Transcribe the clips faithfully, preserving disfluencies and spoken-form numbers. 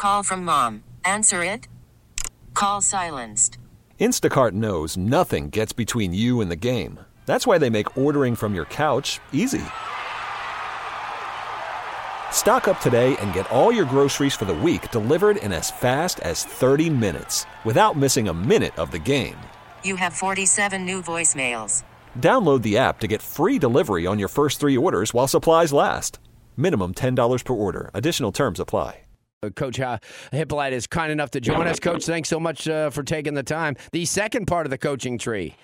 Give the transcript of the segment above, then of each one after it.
Call from mom. Answer it. Call silenced. Instacart knows nothing gets between you and the game. That's why they make ordering from your couch easy. Stock up today and get all your groceries for the week delivered in as fast as thirty minutes without missing a minute of the game. You have forty-seven new voicemails. Download the app to get free delivery on your first three orders while supplies last. Minimum ten dollars per order. Additional terms apply. Coach uh, Hypolite is kind enough to join us. Coach, thanks so much uh, for taking the time. The second part of the coaching tree.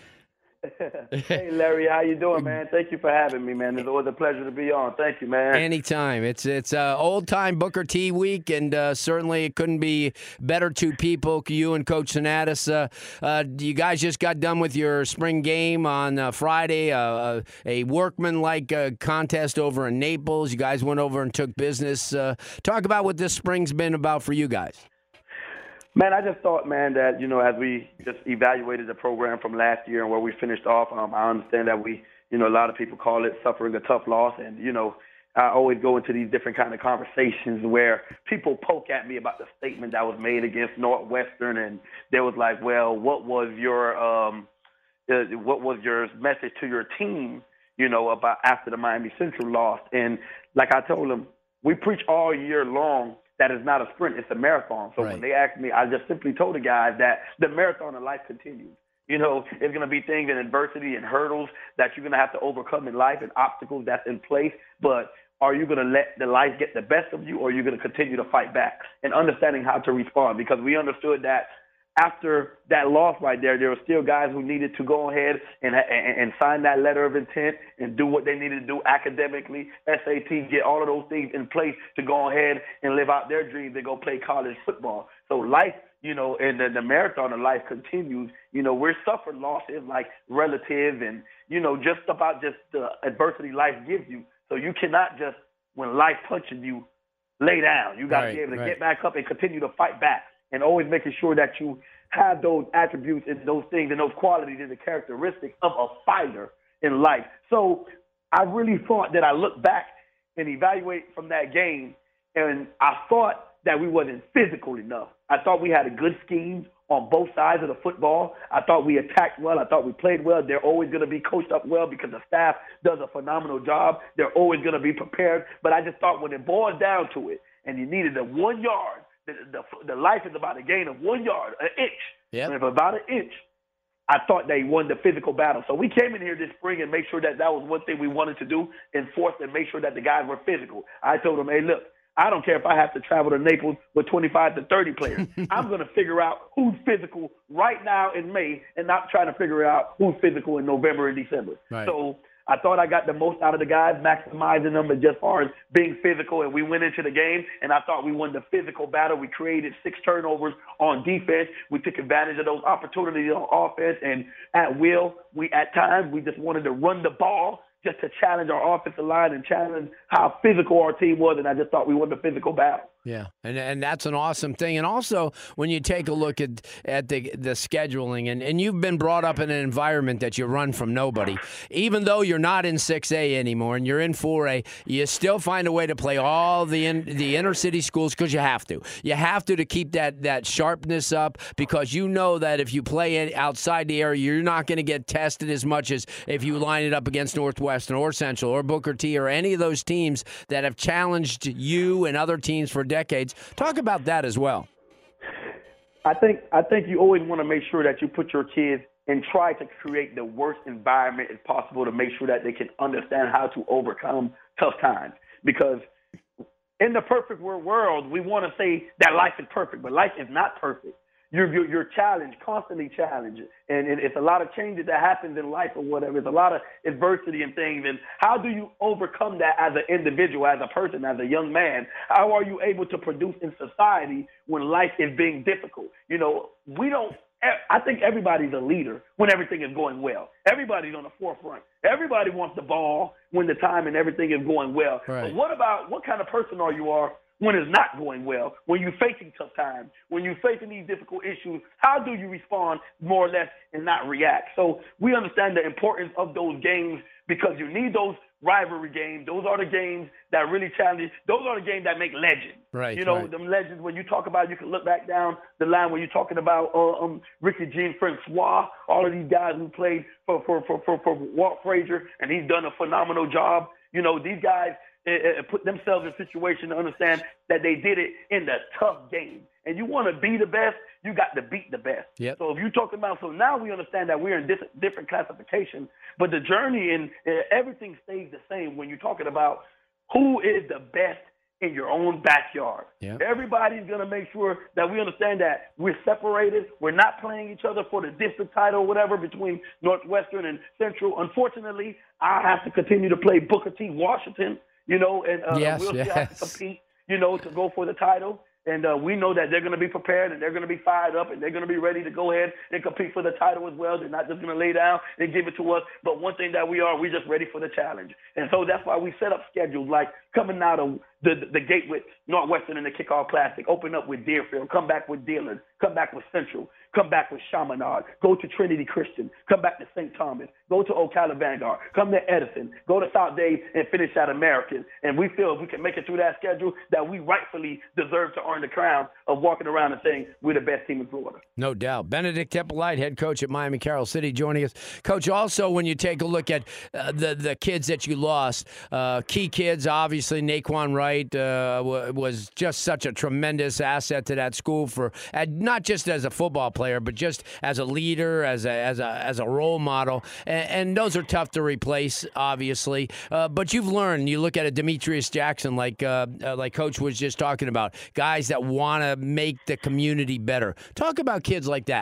Hey, Larry, how you doing, man? Thank you for having me, man. It's always a pleasure to be on. Thank you, man. Anytime. It's it's uh, old-time Booker T week, and uh, certainly it couldn't be better two people, you and Coach Sinatus. Uh, uh, you guys just got done with your spring game on uh, Friday, uh, a workman-like uh, contest over in Naples. You guys went over and took business. Uh, talk about what this spring's been about for you guys. Man, I just thought, man, that, you know, as we just evaluated the program from last year and where we finished off, um, I understand that we, you know, a lot of people call it suffering a tough loss. And, you know, I always go into these different kind of conversations where people poke at me about the statement that was made against Northwestern. And they was like, well, what was your um, uh, what was your message to your team, you know, about after the Miami Central loss? And like I told them, we preach all year long that is not a sprint, it's a marathon. So right. When they asked me, I just simply told the guys that the marathon of life continues. You know, it's going to be things in adversity and hurdles that you're going to have to overcome in life and obstacles that's in place. But are you going to let the life get the best of you, or are you going to continue to fight back? And understanding how to respond, because we understood that after that loss right there, there were still guys who needed to go ahead and, and, and sign that letter of intent and do what they needed to do academically, S A T, get all of those things in place to go ahead and live out their dreams and go play college football. So life, you know, and the, the marathon of life continues. You know, we're suffering losses like relative and, you know, just about just the adversity life gives you. So you cannot just, when life punches you, lay down. You got to right, be able to right. get back up and continue to fight back. And always making sure that you have those attributes and those things and those qualities and the characteristics of a fighter in life. So I really thought that I looked back and evaluate from that game, and I thought that we wasn't physical enough. I thought we had a good scheme on both sides of the football. I thought we attacked well. I thought we played well. They're always going to be coached up well because the staff does a phenomenal job. They're always going to be prepared. But I just thought when it boiled down to it and you needed a one yard, The, the, the life is about a gain of one yard, an inch. Yep. And if about an inch, I thought they won the physical battle. So we came in here this spring and made sure that that was one thing we wanted to do, enforce and make sure that the guys were physical. I told them, hey, look, I don't care if I have to travel to Naples with twenty-five to thirty players. I'm going to figure out who's physical right now in May and not trying to figure out who's physical in November and December. Right. So I thought I got the most out of the guys, maximizing them as just far as being physical, and we went into the game, and I thought we won the physical battle. We created six turnovers on defense. We took advantage of those opportunities on offense, and at will, we at times, we just wanted to run the ball just to challenge our offensive line and challenge how physical our team was, and I just thought we won the physical battle. Yeah, and and that's an awesome thing. And also, when you take a look at at the the scheduling, and, and you've been brought up in an environment that you run from nobody, even though you're not in six A anymore and you're in four A, you still find a way to play all the in, the inner city schools because you have to. You have to to keep that, that sharpness up, because you know that if you play outside the area, you're not going to get tested as much as if you line it up against Northwestern or Central or Booker T or any of those teams that have challenged you and other teams for decades. Talk about that as well. I think I think you always want to make sure that you put your kids and try to create the worst environment as possible to make sure that they can understand how to overcome tough times. Because in the perfect world, we want to say that life is perfect, but life is not perfect. You're, you're, you're challenged, constantly challenged. And, and it's a lot of changes that happens in life or whatever. It's a lot of adversity and things. And how do you overcome that as an individual, as a person, as a young man? How are you able to produce in society when life is being difficult? You know, we don't – I think everybody's a leader when everything is going well. Everybody's on the forefront. Everybody wants the ball when the time and everything is going well. Right. But what about – what kind of person are you are when it's not going well, when you're facing tough times, when you're facing these difficult issues? How do you respond more or less and not react? So we understand the importance of those games because you need those rivalry games. Those are the games that really challenge you. Those are the games that make legends. Right. You know, right. them legends, when you talk about, you can look back down the line when you're talking about uh, um, Ricky Jean Francois, all of these guys who played for, for, for, for, for Walt Frazier, and he's done a phenomenal job. You know, these guys uh, put themselves in a situation to understand that they did it in the tough game. And you want to be the best, you got to beat the best. Yep. So if you're talking about, so now we understand that we're in dis- different classifications, but the journey and uh, everything stays the same when you're talking about who is the best in your own backyard. Yep. Everybody's going to make sure that we understand that we're separated. We're not playing each other for the district title or whatever between Northwestern and Central. Unfortunately, I have to continue to play Booker T. Washington, you know, and uh, yes, we'll yes. still have to compete, you know, to go for the title. And uh, we know that they're going to be prepared and they're going to be fired up and they're going to be ready to go ahead and compete for the title as well. They're not just going to lay down and give it to us. But one thing that we are, we're just ready for the challenge. And so that's why we set up schedules like coming out of the the gate with Northwestern in the Kickoff Classic, open up with Deerfield, come back with Dillon, come back with Central, come back with Chaminade, go to Trinity Christian, come back to Saint Thomas, go to Ocala Vanguard, come to Edison, go to South Dade, and finish at American. And we feel if we can make it through that schedule, that we rightfully deserve to earn the crown of walking around and saying we're the best team in Florida. No doubt. Benedict Hippolyte, head coach at Miami Carroll City, joining us. Coach, also when you take a look at uh, the, the kids that you lost, uh, key kids, obviously Naquan Wright uh, w- was just such a tremendous asset to that school, for uh, not just as a football player, but just as a leader, as a as a as a role model. And, and those are tough to replace, obviously. Uh, but you've learned. You look at a Demetrius Jackson, like uh, uh, like Coach was just talking about, guys that want to make the community better. Talk about kids like that.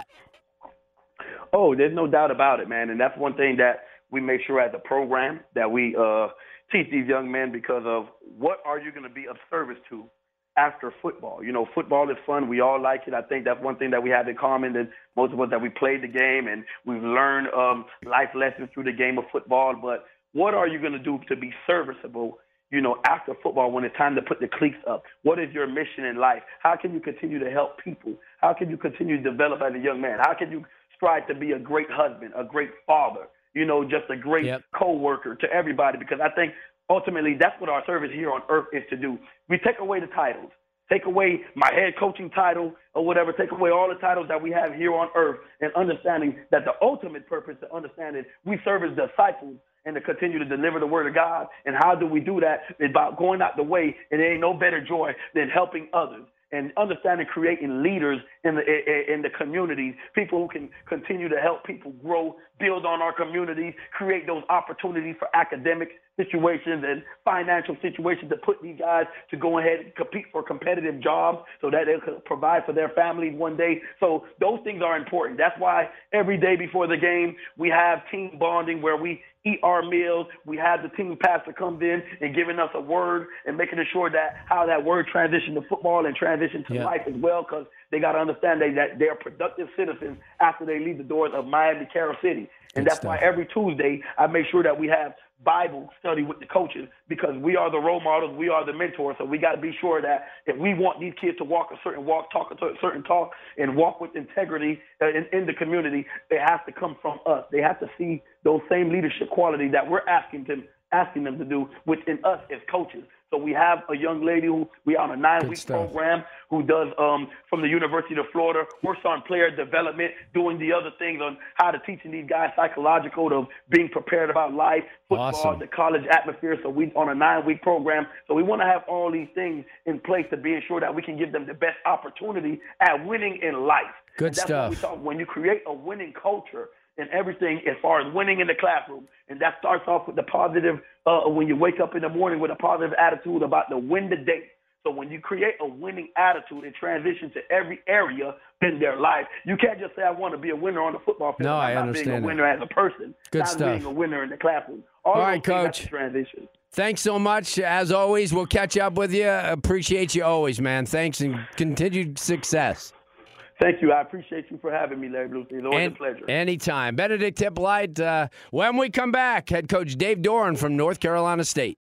Oh, there's no doubt about it, man. And that's one thing that we make sure as a program that we uh, teach these young men, because of what are you going to be of service to after football. You know, football is fun. We all like it. I think that's one thing that we have in common, that most of us, that we played the game and we've learned um, life lessons through the game of football. But what are you going to do to be serviceable, you know, after football, when it's time to put the cleats up? What is your mission in life? How can you continue to help people? How can you continue to develop as a young man? How can you strive to be a great husband, a great father, you know, just a great yep. co-worker to everybody? Because I think ultimately that's what our service here on earth is to do. We take away the titles, take away my head coaching title or whatever, take away all the titles that we have here on earth, and understanding that the ultimate purpose, to understand it, we serve as disciples and to continue to deliver the word of God. And how do we do that? It's about going out the way, and there ain't no better joy than helping others. And understanding, creating leaders in the in the communities, people who can continue to help people grow, build on our communities, create those opportunities for academic situations and financial situations to put these guys to go ahead and compete for competitive jobs so that they can provide for their families one day. So those things are important. That's why every day before the game, we have team bonding where we eat our meals. We have the team pastor comes in and giving us a word and making sure that how that word transition to football and transition to yeah. life as well, because they got to understand they, that they're productive citizens after they leave the doors of Miami Carroll City. And Good that's stuff. why every Tuesday I make sure that we have Bible study with the coaches, because we are the role models, we are the mentors. So we got to be sure that if we want these kids to walk a certain walk, talk a certain talk, and walk with integrity uh, in, in the community, it has to come from us. They have to see those same leadership qualities that we're asking them asking them to do within us as coaches. So we have a young lady who we on a nine-week program who does um, from the University of Florida, works on player development, doing the other things on how to teaching these guys psychological, of being prepared about life, football, awesome. the college atmosphere. So we on a nine-week program. So we want to have all these things in place to be sure that we can give them the best opportunity at winning in life. Good and that's stuff. What we talk, when you create a winning culture and everything as far as winning in the classroom. And that starts off with the positive, uh, when you wake up in the morning with a positive attitude about the win the day. So when you create a winning attitude, it transitions to every area in their life. You can't just say, I want to be a winner on the football field. No, I'm I not understand being a that. winner as a person. Good not stuff. being a winner in the classroom. All, All of right, those things have Coach. to transition. Thanks so much. As always, we'll catch up with you. Appreciate you always, man. Thanks, and continued success. Thank you. I appreciate you for having me, Larry Bluestein. It's always And, a pleasure. Anytime. Benedict Hippolyte, uh, when we come back, head coach Dave Doran from North Carolina State.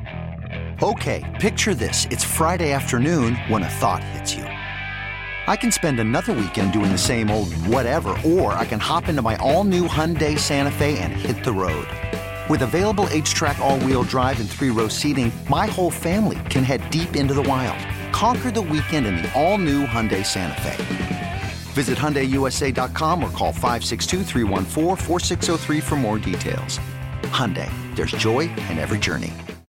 Okay, picture this. It's Friday afternoon when a thought hits you. I can spend another weekend doing the same old whatever, or I can hop into my all-new Hyundai Santa Fe and hit the road. With available H-Track all-wheel drive and three-row seating, my whole family can head deep into the wild. Conquer the weekend in the all-new Hyundai Santa Fe. Visit Hyundai U S A dot com or call five six two, three one four, four six zero three for more details. Hyundai, there's joy in every journey.